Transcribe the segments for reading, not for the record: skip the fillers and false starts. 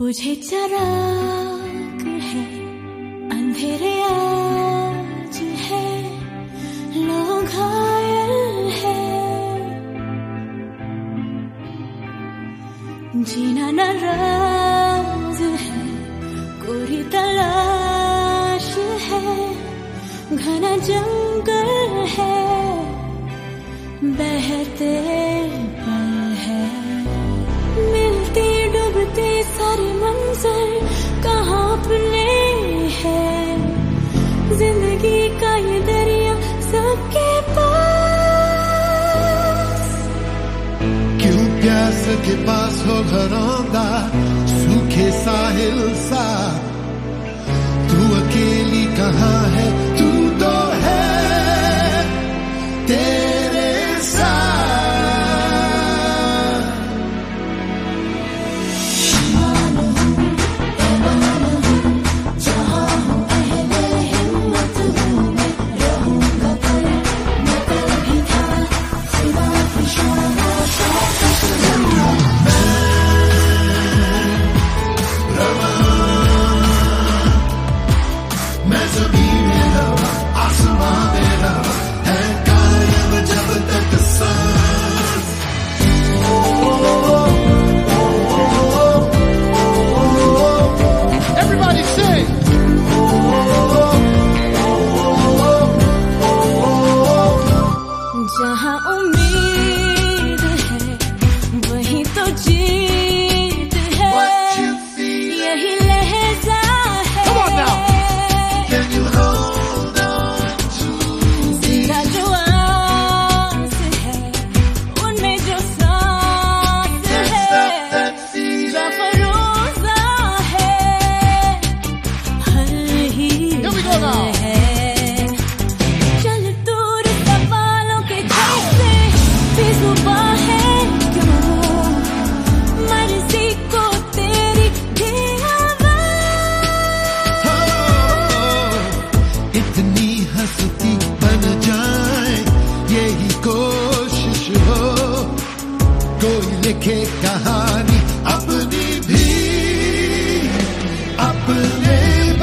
बुझे चराग है, अंधेरे आज है, लोग घायल है, जीना नाराज है, कोरी तलाश है, घना जंगल है, बहते पल है, मिलती डूबती सारी मंजर कहाँ अपने है, जिंदगी का ये दरिया सबके पास। क्यों प्यास के पास हो घरौंदा, सूखे साहिल सा, तू अकेली कहाँ है, तू तो है तेरे साथ। जहाँ उम्मीद है वहीं तो जीत है, यही लहजा है, जिंदा जो आस है, उनमें जो सांस है, जो फरोजा है, हर ही है। इतनी हंसती बन जाए यही कोशिश हो, कोई लिखे कहानी अपनी भी अपने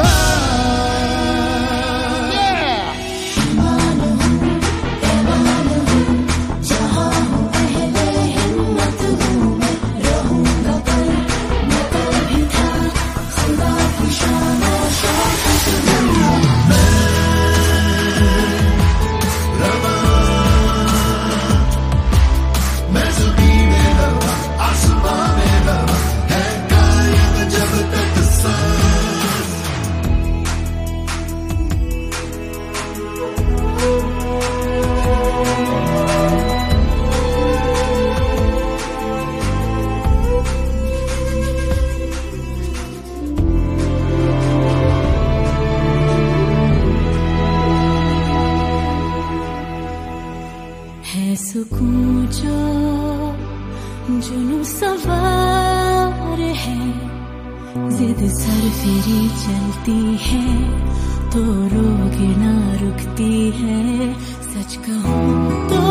है सुकून जो जुनून सवार है, जिद सरफिरी चलती है तो रोगे ना रुकती है, सच कहूँ तो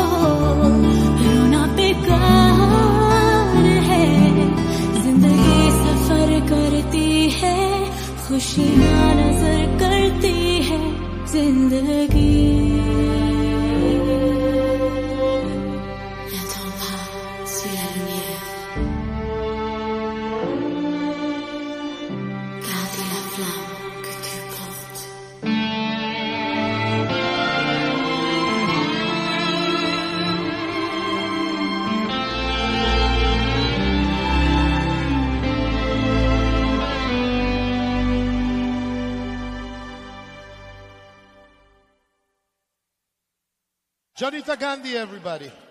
रोना बेकार है, जिंदगी सफर करती है, खुशियाँ नजर करती है जिंदगी। Janita Gandhi, everybody.